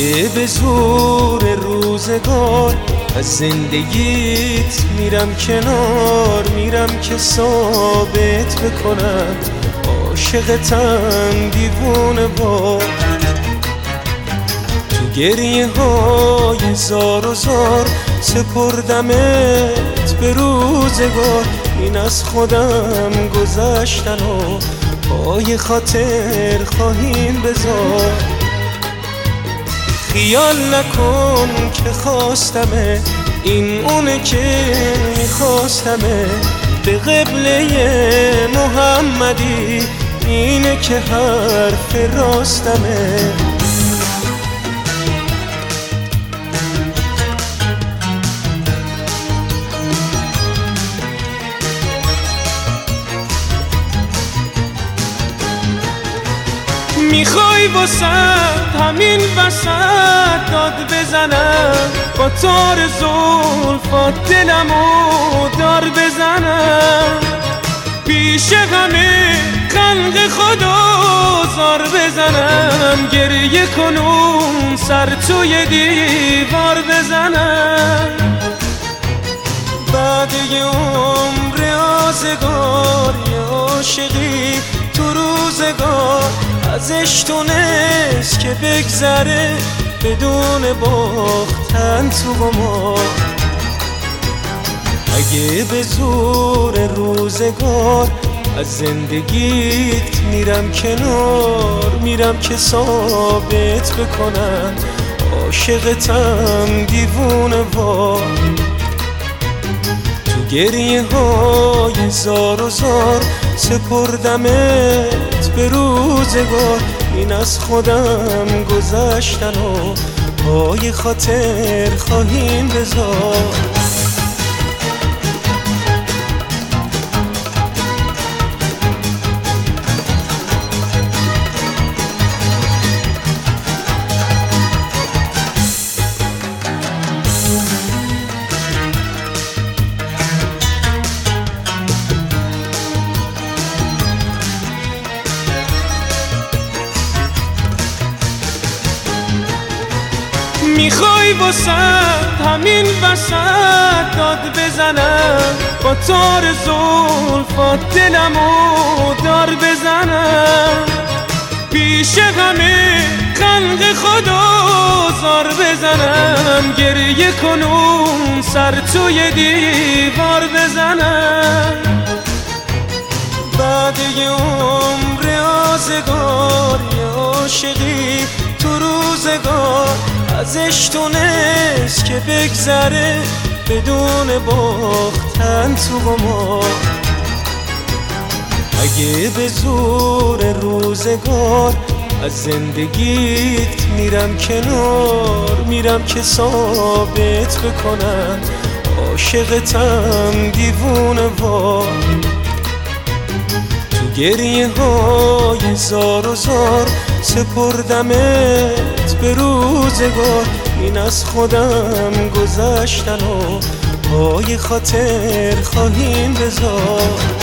اگه به زور روزگار از زندگیت میرم کنار، میرم که ثابت بکنم عاشقتم دیوونه وار. تو گریه های زار و زار سپردمت به روزگار، این از خودم گذشتن و پای خاطر خواهیم بذار. خیال نکن که خواستمه، این اونه که میخواستمه، به قبله محمدی اینه که حرف راستمه. میخوای واسد همین وسط داد بزنم، با تار زلفات دلمو دار بزنم، پیش همه خلق خدا زار بزنم، گریه کنم سر توی دیوار بزنم. بعد یه عمر آزگار یه عاشقی تو روزگار ازش تونست که بگذره بدون باختن تو با ما. اگه به زور روزگار از زندگیت میرم کنار، میرم که ثابت بکنم عاشقتم دیوونه وار. تو گریه های زار و زار سپردمت به روزگار، این از خودم گذشتن و پای خاطر خواهیم بذار. میخوای واسد همین وسط داد بزنم، با تار زلفات دلمو دار بزنم، پیش همه خلق خدا زار بزنم، گریه کنم سر توی دیوار بزنم. بعد یه عمر آزگار یه عاشقی تو روزگار ازش تونست که بگذره بدون باختن تو با ما. اگه به زور روزگار از زندگیت میرم کنار، میرم که ثابت بکنم عاشقتم دیوونه وار. تو گریه های زار و زار سپردمت به روزگار، این از خودم گذشتن و پای خاطر خواهیم بذار.